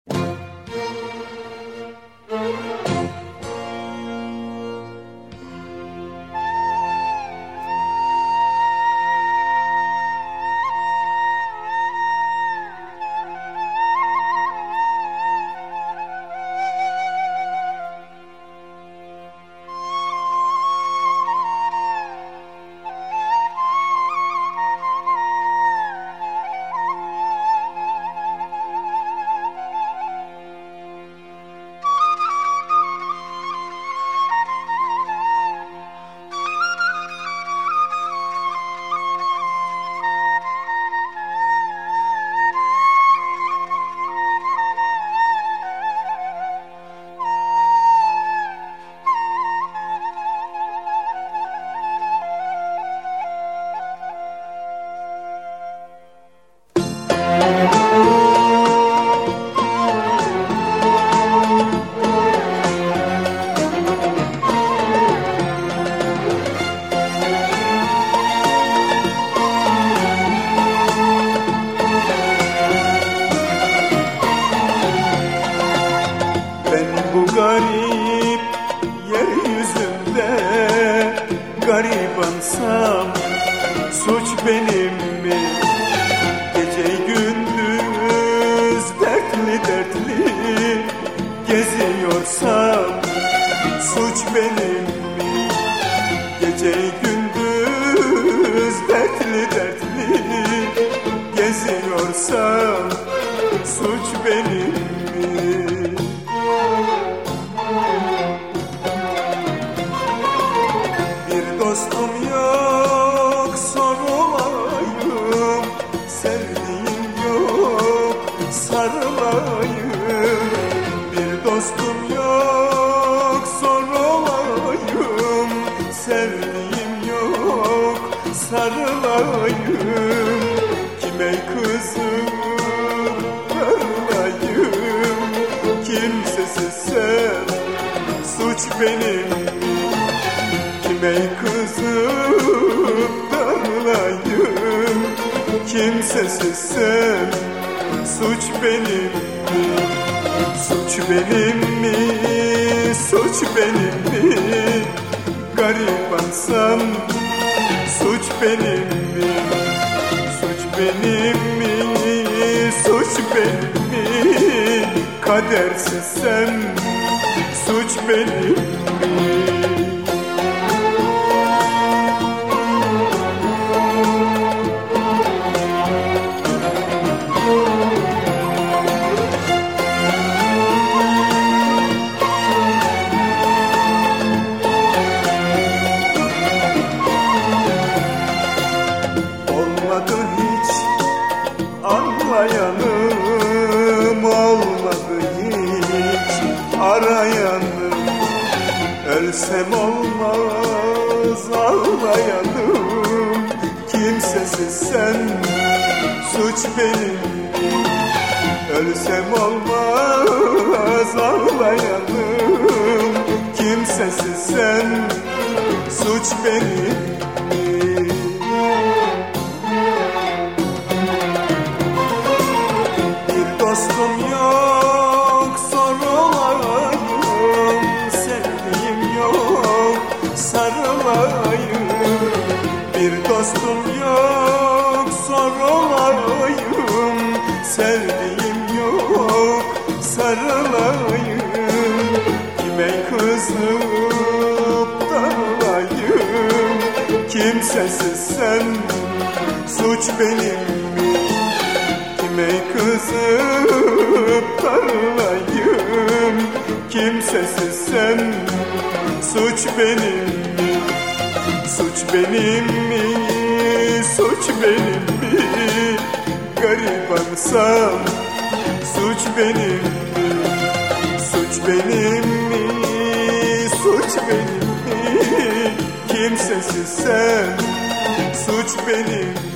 Garip yeryüzünde garibansam suç benim mi? Gece gündüz dertli dertli geziyorsam suç benim mi? Gece gündüz dertli dertli geziyorsam suç benim mi? Dostum yok, sor olayım. Sevdiğim yok, sarılayım. Bir dostum yok, sor olayım. Sevdiğim yok, sarılayım. Kime kızım, darılayım. Kimsesizsem suç benim. Kime kızıp darılayım, kimsesizsem suç benim mi? Suç benim mi? Suç benim mi? Garibansam suç benim mi? Suç benim mi? Suç benim mi? Kadersizsem suç benim mi? Anlayanım olmadı hiç, arayanım. Ölsem olmaz ağlayanım. Kimsesizsen suç benim. Ölsem olmaz ağlayanım. Kimsesizsen suç benim. Dostum yok, sor olayım. Sevdiğim yok, sarılayım. Bir dostum yok, sor olayım. Sevdiğim yok, sarılayım. Kime kızıp darılayım. Kimsesizsen suç benim mi? Kime kızıp darılayım. Kimsesizsem suç benim mi? Suç benim mi? Suç benim mi? Garibansam suç benim mi? Suç benim mi? Suç benim mi? Kimsesizsem suç benim mi?